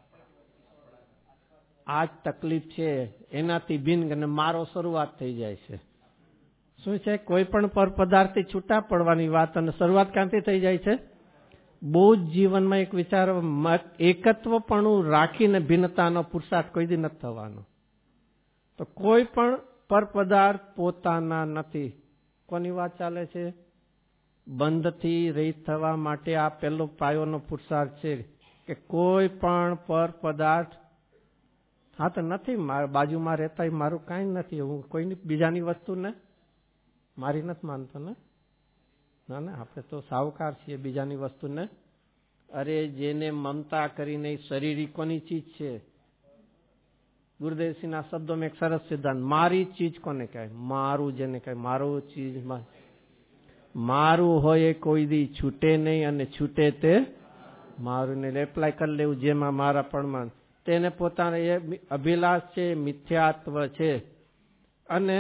આ જ તકલીફ છે, એનાથી ભિન્ન અને મારો શરૂઆત થઈ જાય છે. શું છે? કોઈ પણ પર પદાર્થથી છૂટા પડવાની વાત, અને શરૂઆત ક્યાંથી થઈ જાય છે? બહુ જ જીવનમાં એક વિચાર, એકત્વપણું રાખીને ભિન્નતાનો પુરુષાર્થ કોઈ દી નથી થવાનો. તો કોઈ પણ પર પદાર્થ પોતાના નથી. કોની વાત ચાલે છે? બંધથી રહિત થવા માટે આ પહેલો પાયોનો પુરુષાર્થ છે કે કોઈ પણ પર પદાર્થ હા તો નથી. બાજુમાં રહેતા મારું કાંઈ નથી, હું કોઈની બીજાની વસ્તુને મારી નથી માનતો ને. ના ના, આપણે તો સાહુકાર છીએ બીજાની વસ્તુને. અરે જેને મમતા કરીને શરીર કોની ચીજ છે? ગુરુદેવસિંહના શબ્દોમાં એક સરસ સિદ્ધાંત, મારી ચીજ કોને કહેવાય? મારું જેને કહેવાય, મારું ચીજ મારું હોય એ કોઈ દી છૂટે નહીં, અને છૂટે તે મારું ને એપ્લાય કરી લેવું જેમાં મારા પણ તેને પોતાને એ અભિલાષ છે, મિથ્યાત્વ છે. અને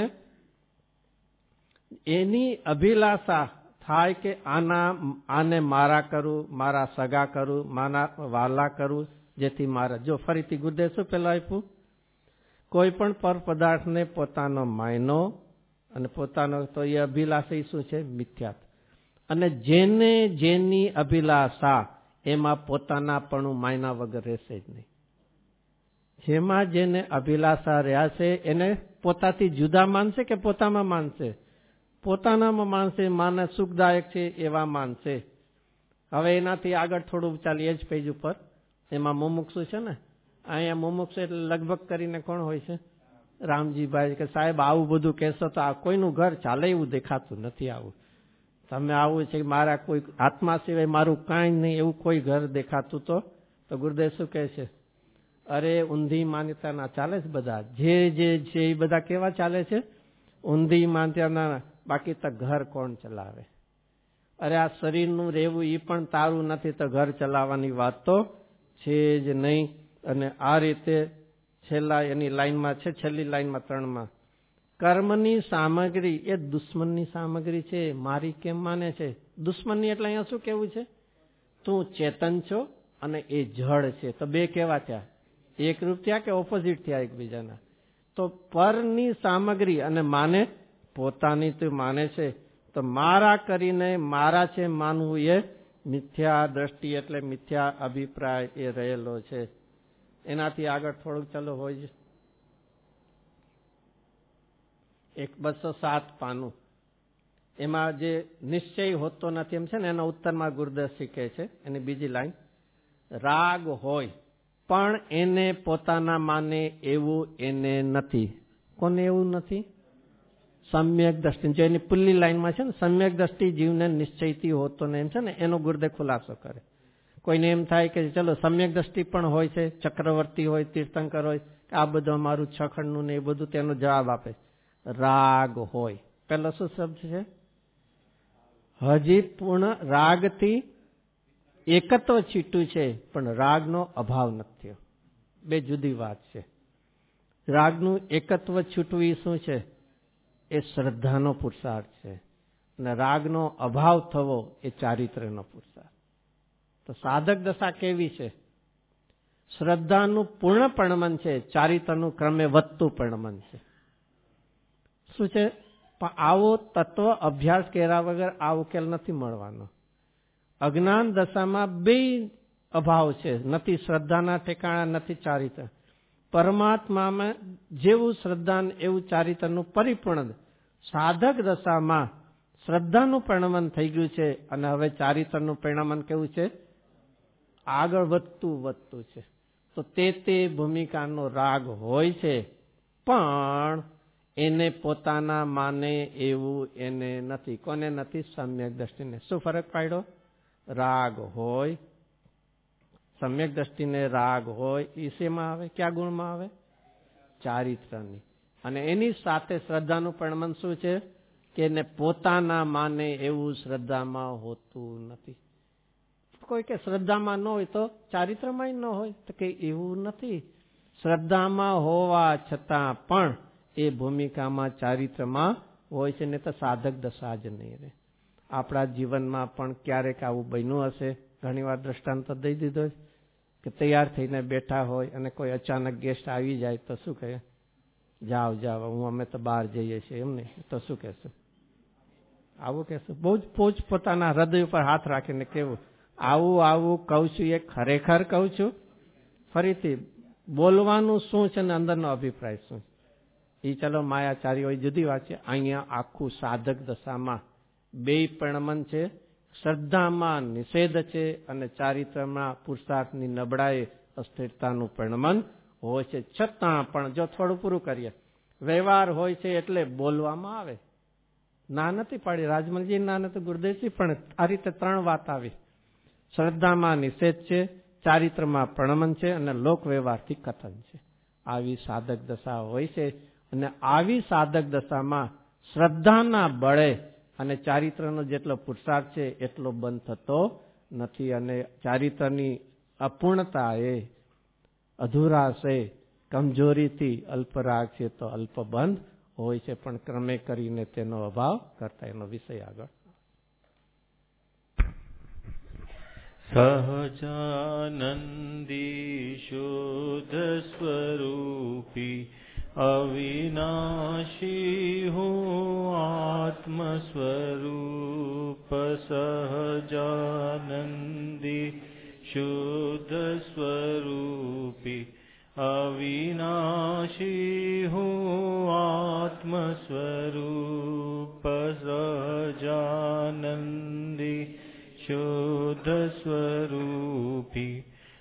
એની અભિલાષા થાય કે આના આને મારા કરું, મારા સગા કરું, મારા વાલા કરું, જેથી મારા. જો ફરીથી ગુરુદેવ શું પેલા આપ્યું? કોઈ પણ પર પદાર્થને પોતાનો માયનો અને પોતાનો, તો એ અભિલાષા એ શું છે? મિથ્યાત્વ. અને જેને જેની અભિલાષા એમાં પોતાનાપણું માયના વગર રહેશે જ નહીં. જેમાં જેને અભિલાષા રહ્યા છે એને પોતાથી જુદા માનશે કે પોતામાં માનશે? પોતાનામાં માનશે. માને સુખદાયક છે એવા માનશે. હવે એનાથી આગળ થોડું ચાલીએ જ પેજ ઉપર, એમાં મુમુક્ષુ છે ને. અહીંયા મુમુક્ષુ એટલે લગભગ કરીને કોણ હોય છે? રામજીભાઈ કે સાહેબ આવું બધું કહેશો તો આ કોઈનું ઘર ચાલે એવું દેખાતું નથી. આવું તમે આવું છે મારા કોઈ આત્મા સિવાય મારું કાંઈ નહીં એવું કોઈ ઘર દેખાતું તો તો ગુરુદેવ શું કહે છે? અરે ઊંધી માન્યતાના ચાલે છે બધા. જે જે છે એ બધા કેવા ચાલે છે? ઊંધી માન્યતાના. બાકી તો ઘર કોણ ચલાવે? અરે આ શરીરનું રહેવું એ પણ તારું નથી, તો ઘર ચલાવવાની વાત તો છે જ નહીં. અને આ રીતે છેલ્લા એની લાઈનમાં છે, છેલ્લી લાઈનમાં ત્રણમાં, કર્મની સામગ્રી એ દુશ્મનની સામગ્રી છે. મારી કેમ માને છે? દુશ્મનની એટલે અહીંયા શું કેવું છે? તું ચેતન છો અને એ જળ છે, તો બે કેવા થયા? એક રૂપ થયા કે ઓપોઝિટ થયા એકબીજાના? તો પરની સામગ્રી અને માને પોતાની તો માને છે, તો મારા કરીને મારા છે માનવું એ મિથ્યા દ્રષ્ટિ એટલે મિથ્યા અભિપ્રાય એ રહેલો છે. એનાથી આગળ થોડુંક ચાલો હોય એક બસો સાત પાનું, એમાં જે નિશ્ચય હોતો નથી એમ છે ને, એના ઉત્તરમાં ગુરુદેવ શીખે છે. એની બીજી લાઈન, રાગ હોય પણ એને પોતાના માને એવું એને નથી. કોને એવું નથી? સમ્યક દ્રષ્ટિ. જો એની પુલ્લી લાઈનમાં છે ને, સમ્યક દ્રષ્ટિ જીવને નિશ્ચયથી હોતો ને એમ છે ને, એનો ગુરુદેવ ખુલાસો કરે. કોઈને એમ થાય કે ચલો સમ્યક દ્રષ્ટિ પણ હોય છે, ચક્રવર્તી હોય, તીર્થંકર હોય, આ બધું અમારું છખંડનું ને એ બધું, તેનો જવાબ આપે રાગ હોય. પેલો શું શબ્દ છે? હજી પૂર્ણ રાગથી એકત્વ છીટું છે, પણ રાગનો અભાવ નથી. બે જુદી વાત છે. રાગનું એકત્વ છૂટવું એ શું છે? એ શ્રદ્ધાનો પુરુષાર્થ છે. અને રાગનો અભાવ થવો એ ચારિત્ર્યનો પુરુષાર્થ. તો સાધક દશા કેવી છે? શ્રદ્ધાનું પૂર્ણ પરિણમન છે, ચારિત્રનું ક્રમે વધતું પરિણમન છે. શું છે? પણ આવો તત્વ અભ્યાસ કર્યા વગર આ ઉકેલ નથી મળવાનો. અજ્ઞાન દશામાં બે અભાવ છે, નથી શ્રદ્ધાના ઠેકાણા, નથી ચારિત્ર. પરમાત્મામાં જેવું શ્રદ્ધા એવું ચારિત્રનું પરિપૂર્ણ સાધક દશામાં શ્રદ્ધાનું પરિણમન થઈ ગયું છે અને હવે ચારિત્રનું પરિણમન કેવું છે? આગળ વધતું વધતું છે. તો તે તે ભૂમિકાનો રાગ હોય છે, પણ એને પોતાના માને એવું એને નથી. કોને નથી? સમ્યક દ્રષ્ટિને. શું ફરક પાડ્યો? રાગ હોય, સમ્યક દ્રષ્ટિને રાગ હોય એ શેમાં આવે? ક્યાં ગુણમાં આવે? ચારિત્રની. અને એની સાથે શ્રદ્ધાનું પરિણમન શું છે? કે એને પોતાના માને એવું શ્રદ્ધામાં હોતું નથી. કોઈ કે શ્રદ્ધામાં ન હોય તો ચારિત્રમાં ન હોય, તો કે એવું નથી. શ્રદ્ધામાં હોવા છતાં પણ એ ભૂમિકામાં ચારિત્રમાં હોય છે, ને તો સાધક દશા જ નહીં રહે. આપણા જીવનમાં પણ ક્યારેક આવું બન્યું હશે. ઘણી વાર દ્રષ્ટાંત દઈ દીધો કે તૈયાર થઈને બેઠા હોય અને કોઈ અચાનક ગેસ્ટ આવી જાય તો શું કહે? જાઓ જાઓ, હું અમે તો બહાર જઈએ છીએ. એમને તો શું કહેશું? આવું કહેશું? બહુ જ પોચ પોતાના હૃદય ઉપર હાથ રાખીને કેવું આવું આવું કહું છું, એ ખરેખર કહું છું? ફરીથી બોલવાનું શું છે ને અંદરનો અભિપ્રાય શું? એ ચલો માયાચારી હોય જુદી વાત છે. અહીંયા આખું સાધક દશામાં બે પરિણમન છે. શ્રદ્ધામાં નિષેધ છે અને ચારિત્રમાં પુરુષાર્થની નબળાઈ અસ્થિરતાનું પરિણમન હોય છે. છતાં પણ જો થોડું પૂરું કરીએ, વ્યવહાર હોય છે એટલે બોલવામાં આવે. ના નથી પાડી રાજમલજી, ના નથી ગુરુદેવજી, પણ આ રીતે ત્રણ વાત આવી. શ્રદ્ધામાં નિષેધ છે, ચારિત્રમાં પરિણમન છે અને લોક વ્યવહારથી કથન છે. આવી સાધક દશા હોય છે અને આવી સાધક દશામાં શ્રદ્ધાના બળે અને ચારિત્રનો જેટલો પુરુષાર્થ છે એટલો બંધ થતો નથી. અને ચારિત્રની અપૂર્ણતા એ અધૂરાશ એ કમજોરીથી અલ્પરાગ છે તો અલ્પબંધ હોય છે, પણ ક્રમે કરીને તેનો અભાવ કરતા. એનો વિષય આગળ. સહજાનંદી શુદ્ધ સ્વરૂપી અવિનાશી હું આત્મ સ્વરૂપ. સહજાનંદી શુદ્ધ સ્વરૂપી અવિનાશી હું આત્મ સ્વરૂપ. સહજાનંદી શુદ્ધ સ્વરૂપી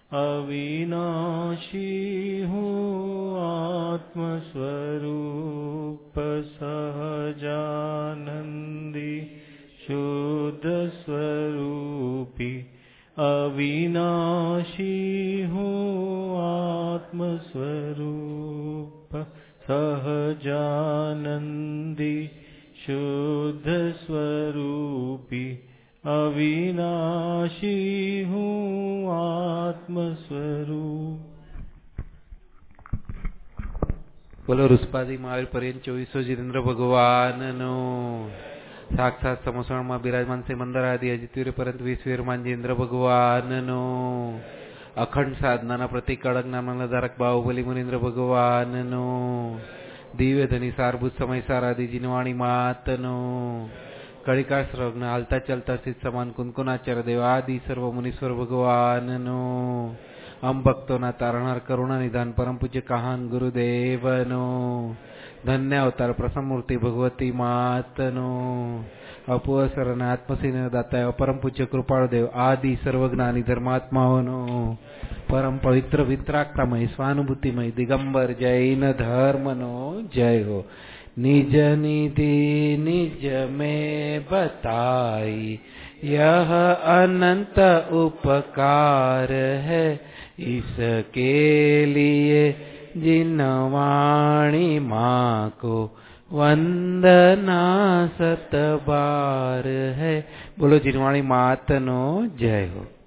અવિનાશી હું આત્મ સ્વરૂપ. સહજાનંદી શુદ્ધ સ્વરૂપી અવિનાશી હું આત્મ સ્વરૂપ. સહજાનંદી શુદ્ધ સ્વરૂપી અવિનાશી હું આત્મ સ્વરૂપ. બોલો ઋષપાદી મહાવીર પર્યંત ચોવીસો જીતેન્દ્ર ભગવાનનો. સાક્ષાત સમસણમાં બિરાજમાન શ્રી મંદરાદી અજીતવીર પરંત વિશ્વીર માંજેન્દ્ર ભગવાનનો. અખંડ સાધનાના પ્રતિક કડક નામના ધારક બાહુબલી મુનિન્દ્ર ભગવાનનો. દિવ્ય ધની સારભૂત સમય સારાદી જીનવાણી માતનો. કળિકા સર્વજ્ઞ હાલતા ચાલતા સિદ્ધ સમાન કુંકુનાચાર્ય દેવ આદિ સર્વ મુનીશ્વર ભગવાનનો. અમ ભક્તોના તારણહાર કરુણા નિધાન પરમ પૂજ્ય કહાન ગુરુદેવનો. ધન્ય અવતાર પ્રસન્ન મૂર્તિ ભગવતી માતનો. અપુઅસર અને આત્મસિંહ દાતા પરમ પૂજ્ય કૃપાળુદેવ આદિ સર્વજ્ઞાની ધર્માત્માઓનો. પરમ પવિત્ર વિતરાગતામય સ્વાનુભૂતિમય દિગંબર જૈન ધર્મનો જય હો. निज निधि निज में बताई यह अनंत उपकार है इसके लिए जिनवाणी माँ को वंदना सत बार है. बोलो जिनवाणी मातनो जय हो.